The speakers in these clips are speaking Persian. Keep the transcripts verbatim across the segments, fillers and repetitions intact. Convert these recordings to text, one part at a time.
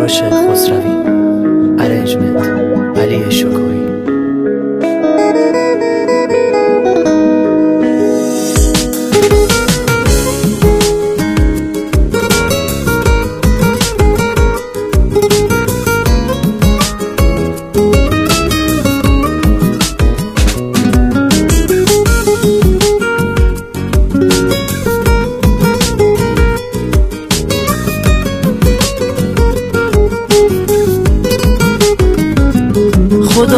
کوروش خسروی، ارنجمنت علی شکوری. خدا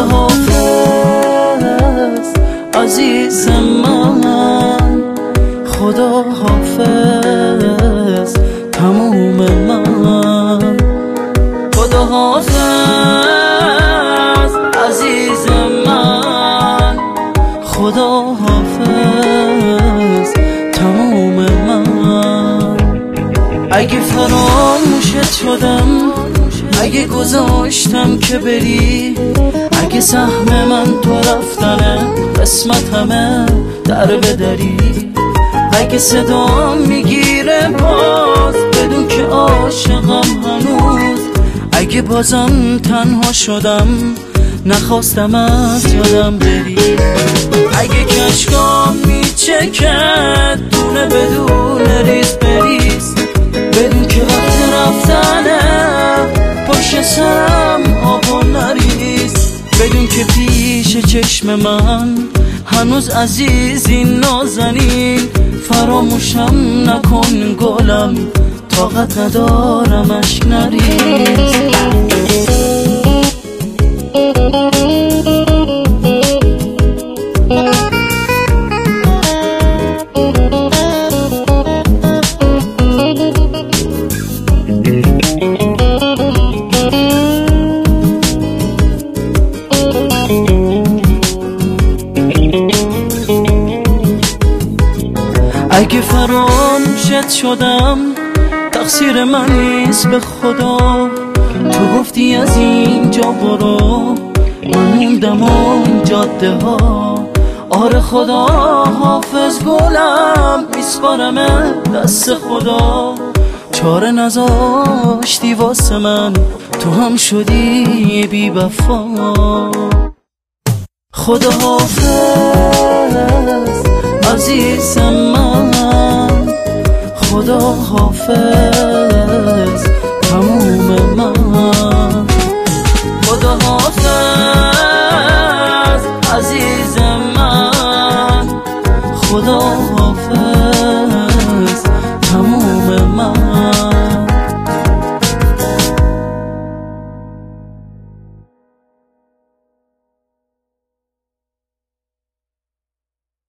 حافظ عزیز من، خدا حافظ تموم من، خدا حافظ عزیز من، خدا حافظ تموم من. اگه فراموشت شدم، اگه گذاشتم که بری، اگه سهم من تو رفتنه قسمت همه در بدری، اگه صدا میگیره باز بدون که عاشقم هنوز، اگه بازم تنها شدم نخواستم از یادم بری، اگه کشکام میچکد دونه بدون ریز بریز، بدون که وقت رفتنه پشت سرم آب و نریز، بدون که پیش چشم من هنوز عزیزی نازنین. فراموشم نکن گلم، طاقت ندارم اشک نریز. اگه فراموشت شدم تقصیر من نیست به خدا، تو گفتی از اینجا برو، من موندم اون جاده ها. آره خدا حافظ گلم، میسپارم دست خدا، چاره نذاشتی واسه من، تو هم شدی بی وفا. خدا حافظ عزیز من، خدا حافظ